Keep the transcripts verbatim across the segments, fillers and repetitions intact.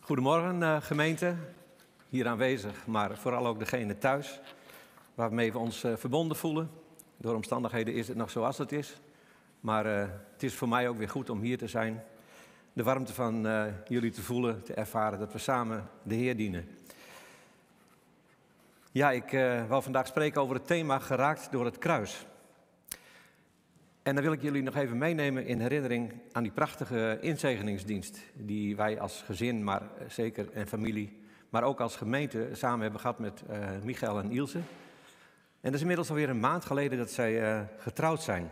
Goedemorgen uh, gemeente, hier aanwezig, maar vooral ook degene thuis, waarmee we ons uh, verbonden voelen. Door omstandigheden is het nog zoals het is, maar uh, het is voor mij ook weer goed om hier te zijn. De warmte van uh, jullie te voelen, te ervaren dat we samen de Heer dienen. Ja, ik uh, wil vandaag spreken over het thema geraakt door het kruis. En dan wil ik jullie nog even meenemen in herinnering aan die prachtige inzegeningsdienst die wij als gezin, maar zeker en familie, maar ook als gemeente samen hebben gehad met uh, Michael en Ilse. En dat is inmiddels alweer een maand geleden dat zij uh, getrouwd zijn.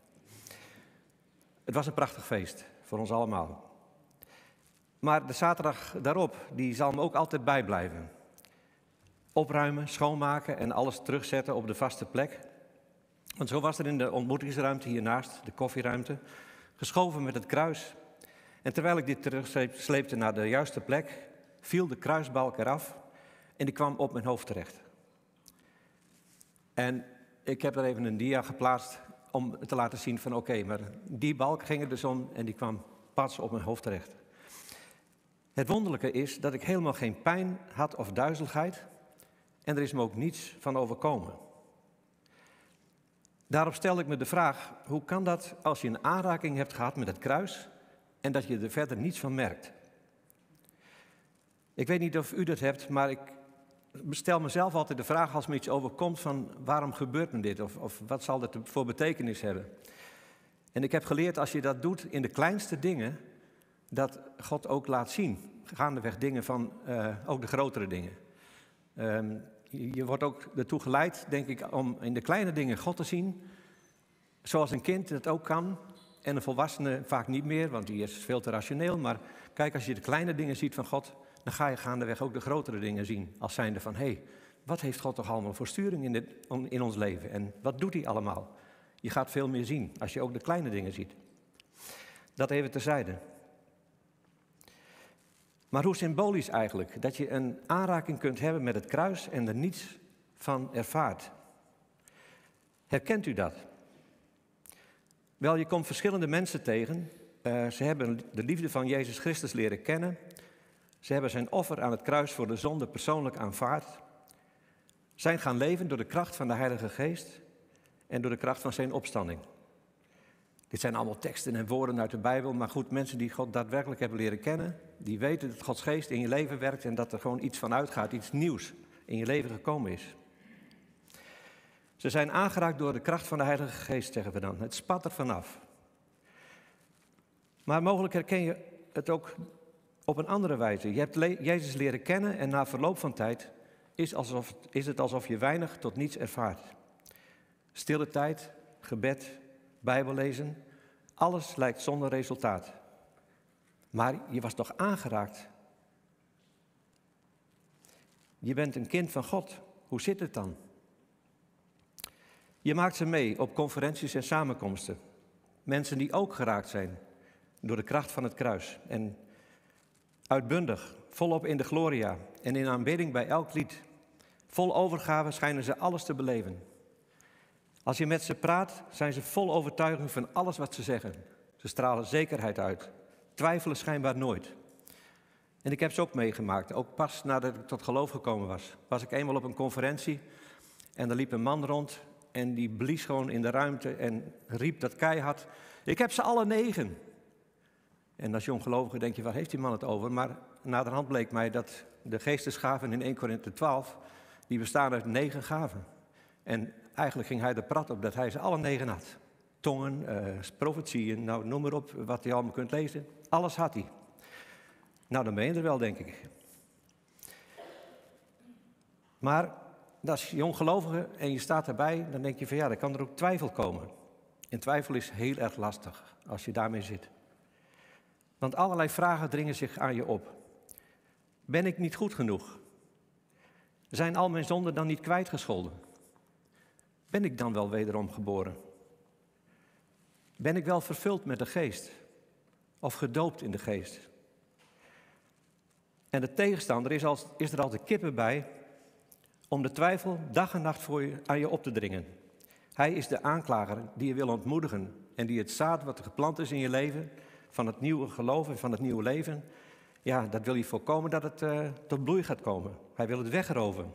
Het was een prachtig feest voor ons allemaal. Maar de zaterdag daarop, die zal me ook altijd bijblijven. Opruimen, schoonmaken en alles terugzetten op de vaste plek. Want zo was er in de ontmoetingsruimte hiernaast, de koffieruimte, geschoven met het kruis. En terwijl ik dit terugsleepte naar de juiste plek, viel de kruisbalk eraf en die kwam op mijn hoofd terecht. En ik heb daar even een dia geplaatst om te laten zien van oké, okay, maar die balk ging er dus om en die kwam pas op mijn hoofd terecht. Het wonderlijke is dat ik helemaal geen pijn had of duizeligheid en er is me ook niets van overkomen. Daarop stel ik me de vraag, hoe kan dat als je een aanraking hebt gehad met het kruis en dat je er verder niets van merkt? Ik weet niet of u dat hebt, maar ik stel mezelf altijd de vraag als me iets overkomt van waarom gebeurt me dit of, of wat zal dat voor betekenis hebben? En ik heb geleerd als je dat doet in de kleinste dingen, dat God ook laat zien, gaandeweg dingen van uh, ook de grotere dingen. Um, Je wordt ook ertoe geleid, denk ik, om in de kleine dingen God te zien. Zoals een kind dat ook kan. En een volwassene vaak niet meer, want die is veel te rationeel. Maar kijk, als je de kleine dingen ziet van God, dan ga je gaandeweg ook de grotere dingen zien. Als zijnde van, hé, hey, wat heeft God toch allemaal voor sturing in, dit, in ons leven? En wat doet hij allemaal? Je gaat veel meer zien als je ook de kleine dingen ziet. Dat even terzijde. Maar hoe symbolisch eigenlijk, dat je een aanraking kunt hebben met het kruis en er niets van ervaart. Herkent u dat? Wel, je komt verschillende mensen tegen. Uh, ze hebben de liefde van Jezus Christus leren kennen. Ze hebben zijn offer aan het kruis voor de zonde persoonlijk aanvaard. Zijn gaan leven door de kracht van de Heilige Geest en door de kracht van zijn opstanding. Dit zijn allemaal teksten en woorden uit de Bijbel, maar goed, mensen die God daadwerkelijk hebben leren kennen, die weten dat Gods geest in je leven werkt en dat er gewoon iets van uitgaat, iets nieuws in je leven gekomen is. Ze zijn aangeraakt door de kracht van de Heilige Geest, zeggen we dan. Het spat er vanaf. Maar mogelijk herken je het ook op een andere wijze. Je hebt le- Jezus leren kennen en na verloop van tijd is, alsof, is het alsof je weinig tot niets ervaart. Stille tijd, gebed, Bijbel lezen, alles lijkt zonder resultaat. Maar je was toch aangeraakt? Je bent een kind van God. Hoe zit het dan? Je maakt ze mee op conferenties en samenkomsten. Mensen die ook geraakt zijn door de kracht van het kruis. En uitbundig, volop in de gloria en in aanbidding bij elk lied. Vol overgave schijnen ze alles te beleven. Als je met ze praat, zijn ze vol overtuiging van alles wat ze zeggen. Ze stralen zekerheid uit, twijfelen schijnbaar nooit. En ik heb ze ook meegemaakt, ook pas nadat ik tot geloof gekomen was. Was ik eenmaal op een conferentie en er liep een man rond en die blies gewoon in de ruimte en riep dat keihard: ik heb ze alle negen. En als jonggelovige denk je, waar heeft die man het over? Maar naderhand bleek mij dat de geestesgaven in Eerste Korinthe twaalf, die bestaan uit negen gaven. En eigenlijk ging hij er prat op dat hij ze alle negen had. Tongen, uh, profetieën, nou noem maar op wat je allemaal kunt lezen. Alles had hij. Nou, dan ben je er wel, denk ik. Maar als je jonggelovige en je staat erbij, dan denk je van ja, dan kan er ook twijfel komen. En twijfel is heel erg lastig als je daarmee zit. Want allerlei vragen dringen zich aan je op. Ben ik niet goed genoeg? Zijn al mijn zonden dan niet kwijtgescholden? Ben ik dan wel wederom geboren? Ben ik wel vervuld met de geest? Of gedoopt in de geest? En de tegenstander is, als, is er als de kippen bij om de twijfel dag en nacht voor je, aan je op te dringen. Hij is de aanklager die je wil ontmoedigen en die het zaad wat er geplant is in je leven, van het nieuwe geloof en van het nieuwe leven, ja, dat wil hij voorkomen dat het uh, tot bloei gaat komen. Hij wil het wegroven.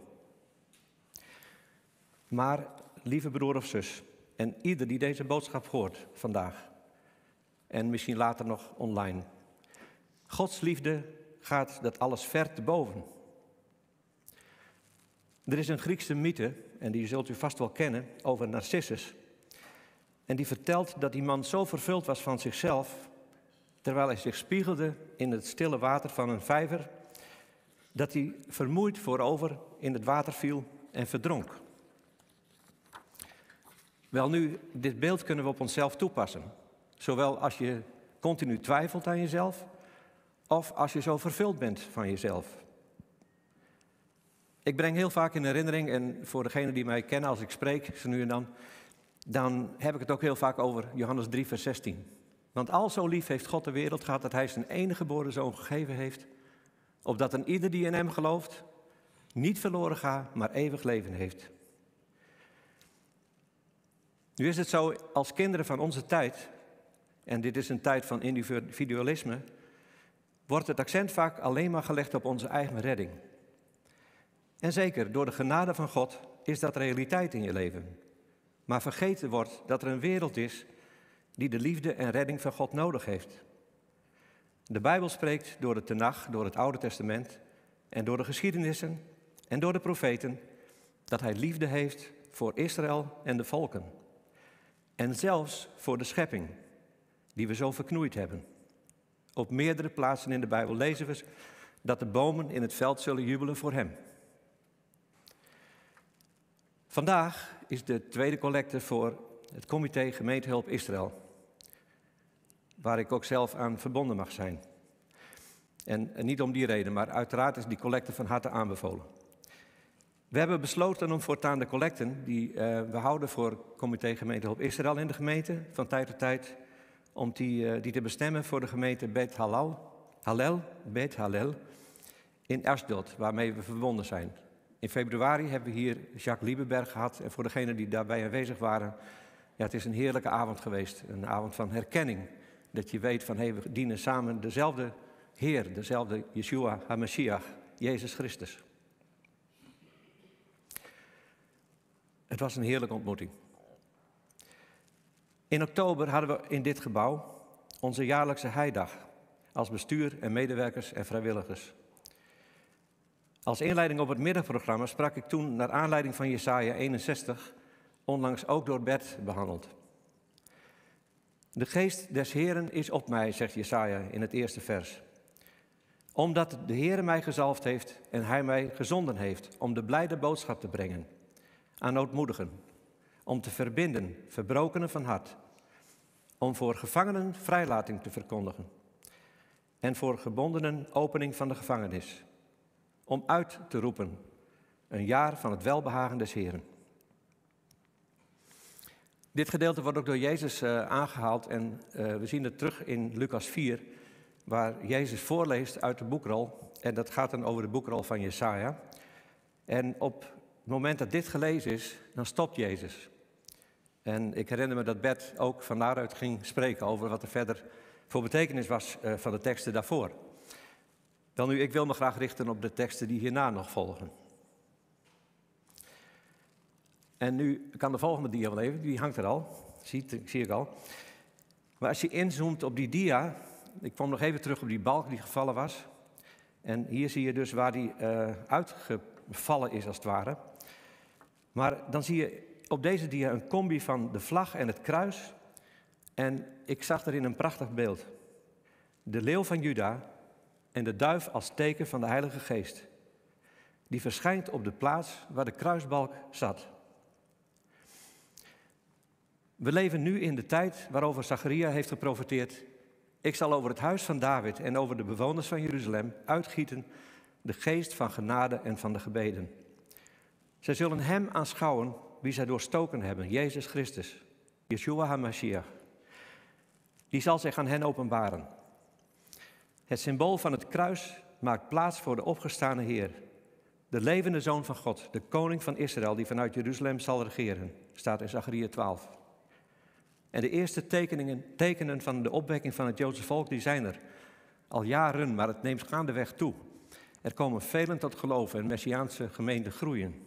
Maar, lieve broer of zus, en ieder die deze boodschap hoort vandaag, en misschien later nog online. Gods liefde gaat dat alles ver te boven. Er is een Griekse mythe, en die zult u vast wel kennen, over Narcissus. En die vertelt dat die man zo vervuld was van zichzelf, terwijl hij zich spiegelde in het stille water van een vijver, dat hij vermoeid voorover in het water viel en verdronk. Welnu, dit beeld kunnen we op onszelf toepassen. Zowel als je continu twijfelt aan jezelf, of als je zo vervuld bent van jezelf. Ik breng heel vaak in herinnering, en voor degenen die mij kennen als ik spreek, zo nu en dan, dan heb ik het ook heel vaak over Johannes drie vers zestien. Want al zo lief heeft God de wereld gehad dat hij zijn enige geboren zoon gegeven heeft, opdat een ieder die in hem gelooft niet verloren gaat, maar eeuwig leven heeft. Nu is het zo, als kinderen van onze tijd, en dit is een tijd van individualisme, wordt het accent vaak alleen maar gelegd op onze eigen redding. En zeker, door de genade van God is dat realiteit in je leven. Maar vergeten wordt dat er een wereld is die de liefde en redding van God nodig heeft. De Bijbel spreekt door de Tenach, door het Oude Testament en door de geschiedenissen en door de profeten dat hij liefde heeft voor Israël en de volken. En zelfs voor de schepping, die we zo verknoeid hebben. Op meerdere plaatsen in de Bijbel lezen we dat de bomen in het veld zullen jubelen voor hem. Vandaag is de tweede collecte voor het comité Gemeentehulp Israël, waar ik ook zelf aan verbonden mag zijn. En, en niet om die reden, maar uiteraard is die collecte van harte aanbevolen. We hebben besloten om voortaan de collecten die uh, we houden voor comité Gemeentehulp Israël in de gemeente, van tijd tot tijd, om die, uh, die te bestemmen voor de gemeente Bet Hallel, Hallel, Bet Hallel in Ashdod, waarmee we verbonden zijn. In februari hebben we hier Jacques Liebenberg gehad. En voor degenen die daarbij aanwezig waren, ja, het is een heerlijke avond geweest. Een avond van herkenning. Dat je weet van, hé, hey, we dienen samen dezelfde Heer, dezelfde Yeshua HaMashiach, Jezus Christus. Het was een heerlijke ontmoeting. In oktober hadden we in dit gebouw onze jaarlijkse heidag als bestuur en medewerkers en vrijwilligers. Als inleiding op het middagprogramma sprak ik toen naar aanleiding van Jesaja eenenzestig, onlangs ook door Bert behandeld. De geest des Heeren is op mij, zegt Jesaja in het eerste vers. Omdat de Heere mij gezalfd heeft en hij mij gezonden heeft om de blijde boodschap te brengen aan noodmoedigen, om te verbinden verbrokenen van hart, om voor gevangenen vrijlating te verkondigen en voor gebondenen opening van de gevangenis, om uit te roepen een jaar van het welbehagen des Heeren. Dit gedeelte wordt ook door Jezus uh, aangehaald en uh, we zien het terug in Lucas vier, waar Jezus voorleest uit de boekrol. En dat gaat dan over de boekrol van Jesaja. En op het moment dat dit gelezen is, dan stopt Jezus. En ik herinner me dat Bert ook van daaruit ging spreken over wat er verder voor betekenis was uh, van de teksten daarvoor. Wel nu, ik wil me graag richten op de teksten die hierna nog volgen. En nu kan de volgende dia wel even, die hangt er al, zie, zie ik al. Maar als je inzoomt op die dia, ik kwam nog even terug op die balk die gevallen was. En hier zie je dus waar die uh, uitgevallen is als het ware. Maar dan zie je op deze dia een combi van de vlag en het kruis. En ik zag erin een prachtig beeld. De leeuw van Juda en de duif als teken van de Heilige Geest. Die verschijnt op de plaats waar de kruisbalk zat. We leven nu in de tijd waarover Zacharia heeft geprofeteerd. Ik zal over het huis van David en over de bewoners van Jeruzalem uitgieten de geest van genade en van de gebeden. Zij zullen hem aanschouwen wie zij doorstoken hebben, Jezus Christus, Yeshua HaMashiach. Die zal zich aan hen openbaren. Het symbool van het kruis maakt plaats voor de opgestane Heer. De levende Zoon van God, de koning van Israël die vanuit Jeruzalem zal regeren, staat in Zacharia twaalf. En de eerste tekeningen, tekenen van de opwekking van het Joodse volk, die zijn er. al jaren, maar het neemt gaandeweg toe. Er komen velen tot geloof en Messiaanse gemeenten groeien.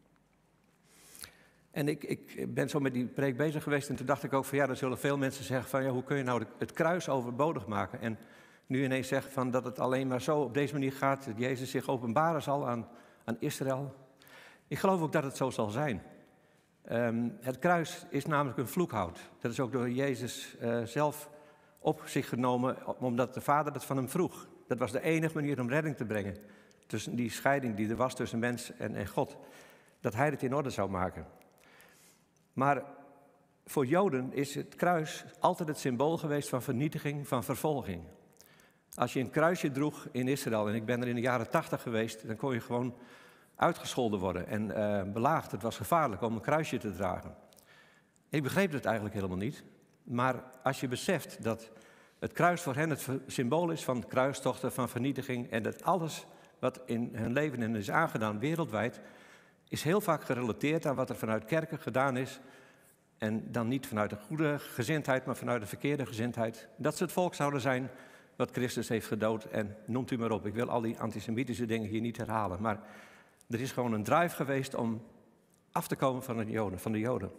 En ik, ik ben zo met die preek bezig geweest en toen dacht ik ook van ja, er zullen veel mensen zeggen van ja, hoe kun je nou het kruis overbodig maken? En nu ineens zeggen van dat het alleen maar zo op deze manier gaat, dat Jezus zich openbaren zal aan, aan Israël. Ik geloof ook dat het zo zal zijn. Um, het kruis is namelijk een vloekhout. Dat is ook door Jezus uh, zelf op zich genomen, omdat de Vader het van hem vroeg. Dat was de enige manier om redding te brengen. Tussen die scheiding die er was tussen mens en, en God. Dat hij het in orde zou maken. Maar voor Joden is het kruis altijd het symbool geweest van vernietiging, van vervolging. Als je een kruisje droeg in Israël, en ik ben er in de jaren tachtig geweest, dan kon je gewoon uitgescholden worden en uh, belaagd. Het was gevaarlijk om een kruisje te dragen. Ik begreep het eigenlijk helemaal niet. Maar als je beseft dat het kruis voor hen het symbool is van kruistochten, van vernietiging, en dat alles wat in hun leven hen is aangedaan wereldwijd, is heel vaak gerelateerd aan wat er vanuit kerken gedaan is. En dan niet vanuit de goede gezindheid, maar vanuit de verkeerde gezindheid. Dat ze het volk zouden zijn wat Christus heeft gedood. En noemt u maar op. Ik wil al die antisemitische dingen hier niet herhalen. Maar er is gewoon een drive geweest om af te komen van de Joden. Van de Joden.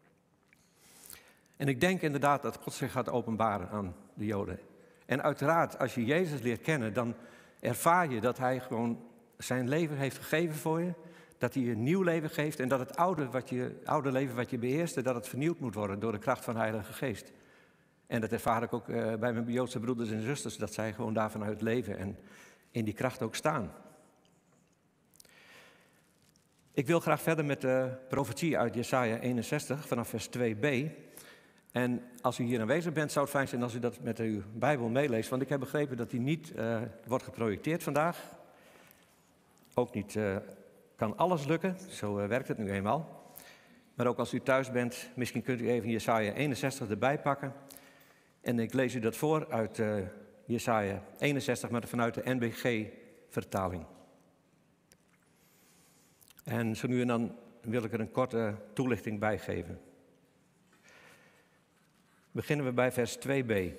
En ik denk inderdaad dat God zich gaat openbaren aan de Joden. En uiteraard, als je Jezus leert kennen, dan ervaar je dat hij gewoon zijn leven heeft gegeven voor je. Dat hij je een nieuw leven geeft en dat het oude, wat je, oude leven wat je beheerste, dat het vernieuwd moet worden door de kracht van de Heilige Geest. En dat ervaar ik ook uh, bij mijn Joodse broeders en zusters, dat zij gewoon daarvan uit leven en in die kracht ook staan. Ik wil graag verder met de profetie uit Jesaja eenenzestig vanaf vers twee b. En als u hier aanwezig bent, zou het fijn zijn als u dat met uw Bijbel meeleest. Want ik heb begrepen dat die niet uh, wordt geprojecteerd vandaag. Ook niet uh, kan alles lukken, zo uh, werkt het nu eenmaal. Maar ook als u thuis bent, misschien kunt u even Jesaja eenenzestig erbij pakken. En ik lees u dat voor uit uh, Jesaja eenenzestig, maar vanuit de N B G-vertaling. En zo nu en dan wil ik er een korte toelichting bij geven. Beginnen we bij vers twee b.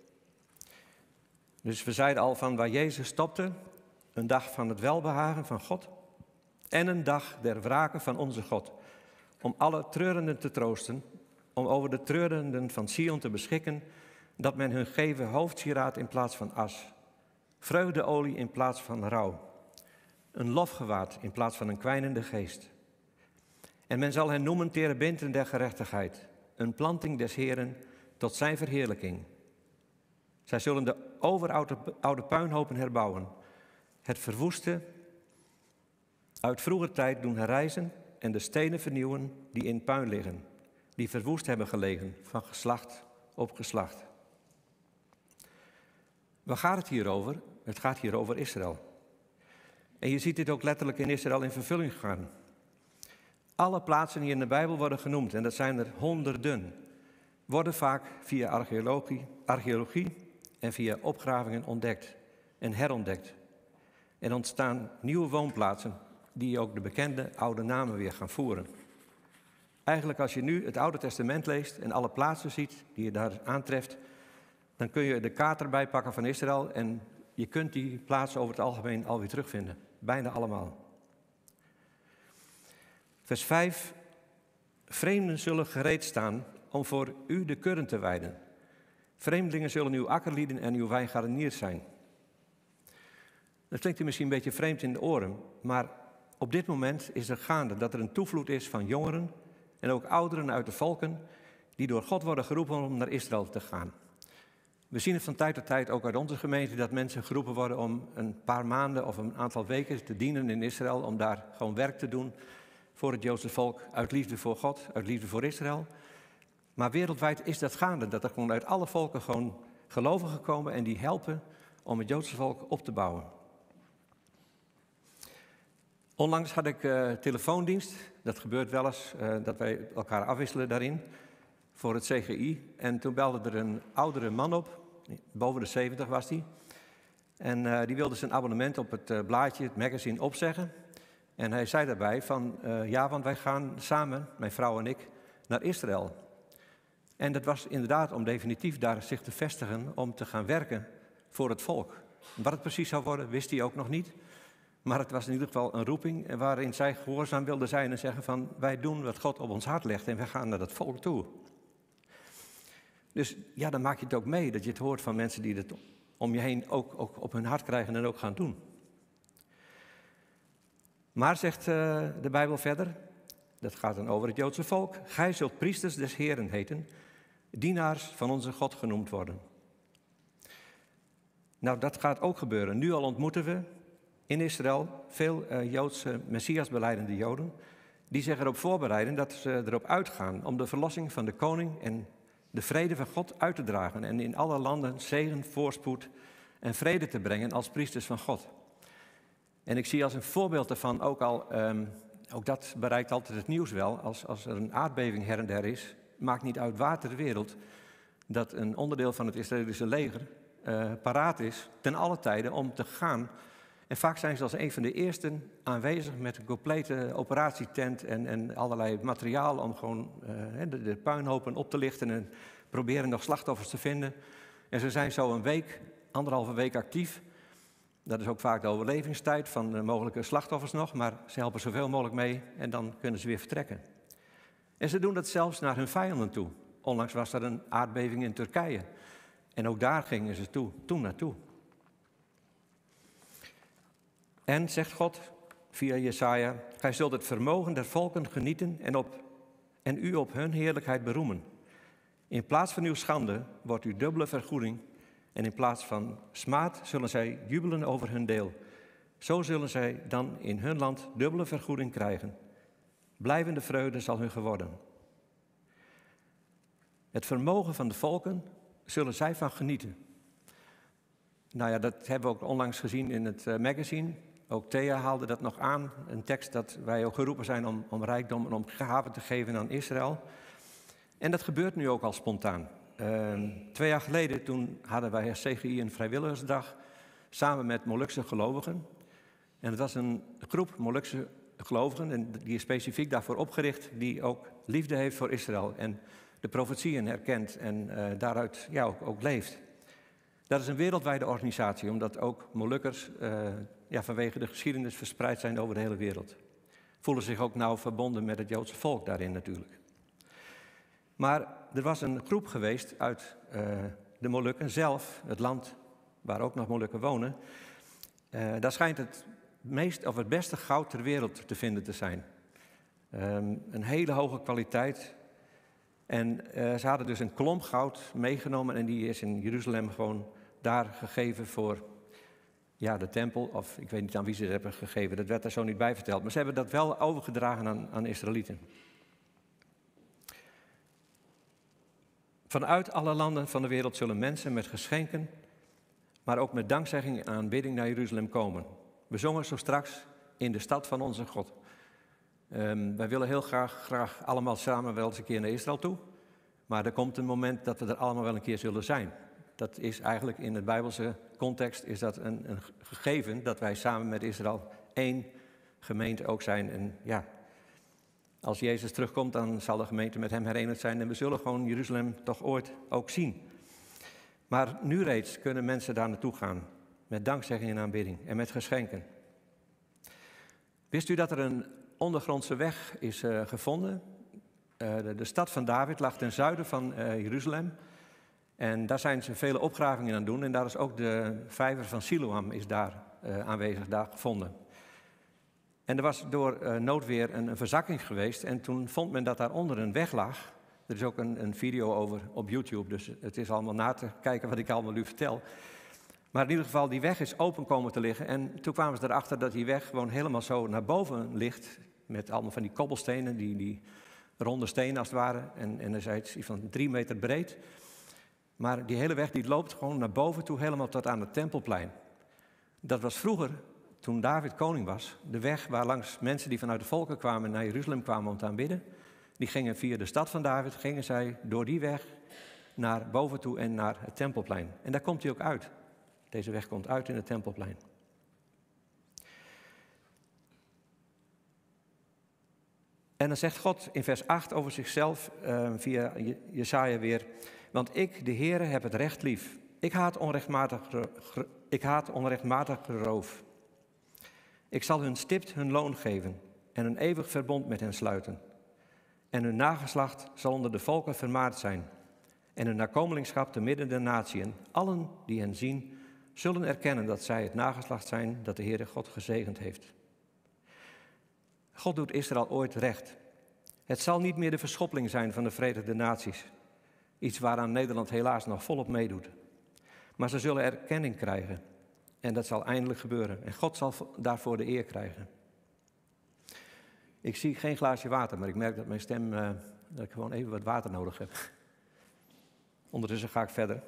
Dus we zeiden al van waar Jezus stopte, een dag van het welbehagen van God en een dag der wrake van onze God, om alle treurenden te troosten, om over de treurenden van Sion te beschikken, dat men hun geven hoofdsieraad in plaats van as, vreugdeolie in plaats van rouw, een lofgewaad in plaats van een kwijnende geest. En men zal hen noemen terebinten der gerechtigheid, een planting des Heeren tot zijn verheerlijking. Zij zullen de overoude oude puinhopen herbouwen, het verwoeste uit vroeger tijd doen herrijzen en de stenen vernieuwen die in puin liggen, die verwoest hebben gelegen van geslacht op geslacht. Waar gaat het hier over? Het gaat hier over Israël. En je ziet dit ook letterlijk in Israël in vervulling gaan. Alle plaatsen die in de Bijbel worden genoemd, en dat zijn er honderden, worden vaak via archeologie, archeologie en via opgravingen ontdekt en herontdekt. En ontstaan nieuwe woonplaatsen die ook de bekende oude namen weer gaan voeren. Eigenlijk als je nu het Oude Testament leest en alle plaatsen ziet die je daar aantreft, dan kun je de kaart erbij pakken van Israël en je kunt die plaatsen over het algemeen alweer terugvinden. Bijna allemaal. Vers vijf. Vreemden zullen gereed staan om voor u de kurren te weiden. Vreemdelingen zullen uw akkerlieden en uw wijngaardeniers zijn. Dat klinkt u misschien een beetje vreemd in de oren, maar op dit moment is er gaande dat er een toevloed is van jongeren en ook ouderen uit de volken die door God worden geroepen om naar Israël te gaan. We zien het van tijd tot tijd ook uit onze gemeente dat mensen geroepen worden om een paar maanden of een aantal weken te dienen in Israël, om daar gewoon werk te doen voor het Joodse volk, uit liefde voor God, uit liefde voor Israël. Maar wereldwijd is dat gaande, dat er gewoon uit alle volken gewoon gelovigen komen en die helpen om het Joodse volk op te bouwen. Onlangs had ik uh, telefoondienst, dat gebeurt wel eens, uh, dat wij elkaar afwisselen daarin, voor het C G I. En toen belde er een oudere man op, boven de zeventig was hij. En uh, die wilde zijn abonnement op het uh, blaadje, het magazine, opzeggen. En hij zei daarbij van, uh, ja, want wij gaan samen, mijn vrouw en ik, naar Israël. En dat was inderdaad om definitief daar zich te vestigen, om te gaan werken voor het volk. Wat het precies zou worden, wist hij ook nog niet. Maar het was in ieder geval een roeping waarin zij gehoorzaam wilden zijn en zeggen van, wij doen wat God op ons hart legt en wij gaan naar dat volk toe. Dus ja, dan maak je het ook mee dat je het hoort van mensen die het om je heen ook, ook op hun hart krijgen en ook gaan doen. Maar, zegt uh, de Bijbel verder, dat gaat dan over het Joodse volk, gij zult priesters des Heren heten, dienaars van onze God genoemd worden. Nou, dat gaat ook gebeuren. Nu al ontmoeten we in Israël veel uh, Joodse Messiasbelijdende Joden die zich erop voorbereiden dat ze erop uitgaan om de verlossing van de koning en de vrede van God uit te dragen en in alle landen zegen, voorspoed en vrede te brengen als priesters van God. En ik zie als een voorbeeld daarvan ook al, um, ook dat bereikt altijd het nieuws wel, als, als er een aardbeving her en der is, maakt niet uit waar ter wereld, dat een onderdeel van het Israëlische leger uh, paraat is ten alle tijden om te gaan. En vaak zijn ze als een van de eersten aanwezig met een complete operatietent en, en allerlei materiaal om gewoon uh, de, de puinhopen op te lichten en proberen nog slachtoffers te vinden. En ze zijn zo een week, anderhalve week actief. Dat is ook vaak de overlevingstijd van de mogelijke slachtoffers nog, maar ze helpen zoveel mogelijk mee en dan kunnen ze weer vertrekken. En ze doen dat zelfs naar hun vijanden toe. Onlangs was er een aardbeving in Turkije en ook daar gingen ze toe, toen naartoe. En, zegt God via Jesaja, gij zult het vermogen der volken genieten en, op, en u op hun heerlijkheid beroemen. In plaats van uw schande wordt uw dubbele vergoeding en in plaats van smaad zullen zij jubelen over hun deel. Zo zullen zij dan in hun land dubbele vergoeding krijgen. Blijvende vreugde zal hun geworden. Het vermogen van de volken zullen zij van genieten. Nou ja, dat hebben we ook onlangs gezien in het uh, magazine. Ook Thea haalde dat nog aan. Een tekst dat wij ook geroepen zijn om, om rijkdom en om gaven te geven aan Israël. En dat gebeurt nu ook al spontaan. Uh, twee jaar geleden toen hadden wij als C G I een vrijwilligersdag samen met Molukse gelovigen. En het was een groep Molukse gelovigen en die is specifiek daarvoor opgericht, die ook liefde heeft voor Israël en de profetieën herkent en uh, daaruit ja, ook, ook leeft. Dat is een wereldwijde organisatie, omdat ook Molukkers uh, ja, vanwege de geschiedenis verspreid zijn over de hele wereld. Voelen zich ook nauw verbonden met het Joodse volk daarin natuurlijk. Maar er was een groep geweest uit uh, de Molukken zelf, het land waar ook nog Molukken wonen. Uh, daar schijnt het meest of het beste goud ter wereld te vinden te zijn. Um, een hele hoge kwaliteit. En uh, ze hadden dus een klomp goud meegenomen en die is in Jeruzalem gewoon daar gegeven voor ja, de tempel. Of ik weet niet aan wie ze het hebben gegeven, dat werd daar zo niet bij verteld. Maar ze hebben dat wel overgedragen aan, aan Israëlieten. Vanuit alle landen van de wereld zullen mensen met geschenken, maar ook met dankzegging en aanbidding naar Jeruzalem komen. We zongen zo straks in de stad van onze God. Um, wij willen heel graag, graag allemaal samen wel eens een keer naar Israël toe. Maar er komt een moment dat we er allemaal wel een keer zullen zijn. Dat is eigenlijk in het Bijbelse context is dat een, een gegeven dat wij samen met Israël één gemeente ook zijn. En ja, als Jezus terugkomt, dan zal de gemeente met hem herenigd zijn. En we zullen gewoon Jeruzalem toch ooit ook zien. Maar nu reeds kunnen mensen daar naartoe gaan. Met dankzegging en aanbidding en met geschenken. Wist u dat er een ondergrondse weg is uh, gevonden? Uh, de, de stad van David lag ten zuiden van uh, Jeruzalem. En daar zijn ze vele opgravingen aan het doen. En daar is ook de vijver van Siloam is daar uh, aanwezig, daar gevonden. En er was door uh, noodweer een, een verzakking geweest. En toen vond men dat daaronder een weg lag. Er is ook een, een video over op YouTube. Dus het is allemaal na te kijken wat ik allemaal u vertel. Maar in ieder geval, die weg is open komen te liggen. En toen kwamen ze erachter dat die weg gewoon helemaal zo naar boven ligt. Met allemaal van die kobbelstenen, die, die ronde stenen als het ware. En, en er is iets van drie meter breed. Maar die hele weg die loopt gewoon naar boven toe, helemaal tot aan het Tempelplein. Dat was vroeger, toen David koning was, de weg waar langs mensen die vanuit de volken kwamen naar Jeruzalem kwamen om te aanbidden. Die gingen via de stad van David, gingen zij door die weg naar boven toe en naar het Tempelplein. En daar komt hij ook uit. Deze weg komt uit in het Tempelplein. En dan zegt God in vers acht over zichzelf, uh, via Jesaja weer: want ik, de Heere, heb het recht lief. Ik haat onrechtmatig, ik haat onrechtmatig roof. Ik zal hun stipt hun loon geven en een eeuwig verbond met hen sluiten. En hun nageslacht zal onder de volken vermaard zijn. En hun nakomelingschap te midden der natieën. Allen die hen zien, zullen erkennen dat zij het nageslacht zijn dat de Heere God gezegend heeft. God doet Israël ooit recht. Het zal niet meer de verschoppeling zijn van de Verenigde Naties. Iets waaraan Nederland helaas nog volop meedoet. Maar ze zullen erkenning krijgen. En dat zal eindelijk gebeuren. En God zal daarvoor de eer krijgen. Ik zie geen glaasje water, maar ik merk dat mijn stem, uh, dat ik gewoon even wat water nodig heb. Ondertussen ga ik verder.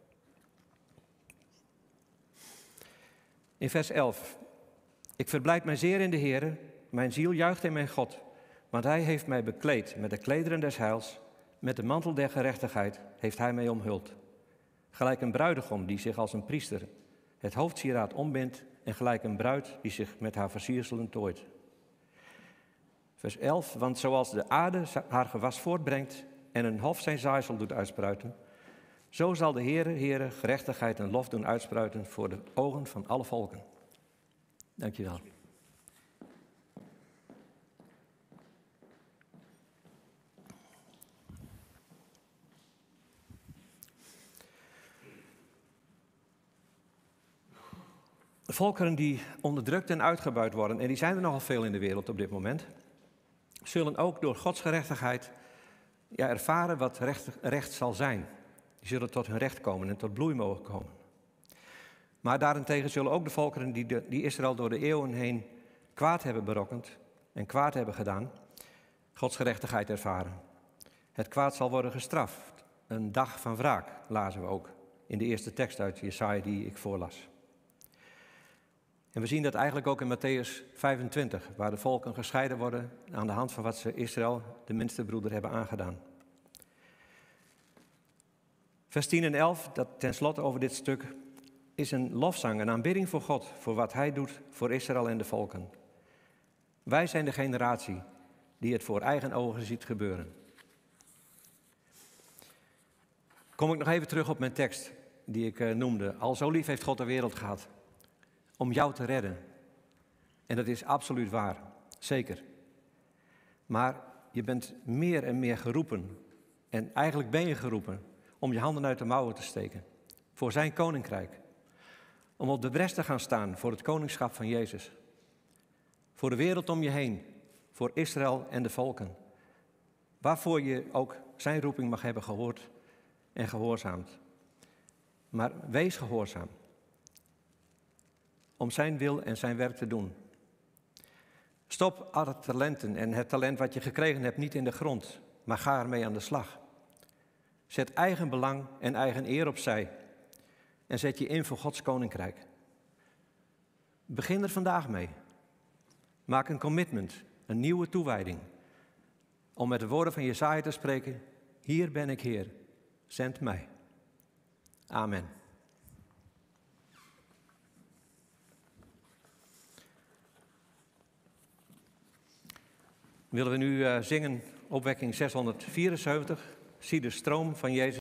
In vers elf. Ik verblijd mij zeer in de Heere, mijn ziel juicht in mijn God. Want hij heeft mij bekleed met de klederen des heils, met de mantel der gerechtigheid heeft hij mij omhuld. Gelijk een bruidegom die zich als een priester het hoofdsieraad ombindt en gelijk een bruid die zich met haar versierselen tooit. Vers elf, want zoals de aarde haar gewas voortbrengt en een hof zijn zaaisel doet uitspruiten, zo zal de Heere, Heere, gerechtigheid en lof doen uitspruiten voor de ogen van alle volken. Dank je wel. Volkeren die onderdrukt en uitgebuit worden, en die zijn er nogal veel in de wereld op dit moment, zullen ook door Gods gerechtigheid ja, ervaren wat recht, recht zal zijn. Die zullen tot hun recht komen en tot bloei mogen komen. Maar daarentegen zullen ook de volkeren die, de, die Israël door de eeuwen heen kwaad hebben berokkend en kwaad hebben gedaan, Gods gerechtigheid ervaren. Het kwaad zal worden gestraft. Een dag van wraak, lazen we ook in de eerste tekst uit Jesaja die ik voorlas. En we zien dat eigenlijk ook in Matthäus vijfentwintig, waar de volken gescheiden worden aan de hand van wat ze Israël, de minste broeder, hebben aangedaan. Vers tien en elf, dat tenslotte over dit stuk, is een lofzang, een aanbidding voor God, voor wat hij doet voor Israël en de volken. Wij zijn de generatie die het voor eigen ogen ziet gebeuren. Kom ik nog even terug op mijn tekst die ik uh, noemde. Al zo lief heeft God de wereld gehad om jou te redden. En dat is absoluut waar, zeker. Maar je bent meer en meer geroepen, en eigenlijk ben je geroepen, om je handen uit de mouwen te steken. Voor zijn koninkrijk. Om op de bres te gaan staan voor het koningschap van Jezus. Voor de wereld om je heen. Voor Israël en de volken. Waarvoor je ook zijn roeping mag hebben gehoord en gehoorzaamd. Maar wees gehoorzaam. Om zijn wil en zijn werk te doen. Stop alle talenten en het talent wat je gekregen hebt niet in de grond, maar ga ermee aan de slag. Zet eigen belang en eigen eer opzij en zet je in voor Gods koninkrijk. Begin er vandaag mee. Maak een commitment, een nieuwe toewijding, om met de woorden van Jesaja te spreken: hier ben ik, Heer, zend mij. Amen. Willen we nu uh, zingen opwekking zeshonderdvierenzeventig, zie de stroom van Jezus.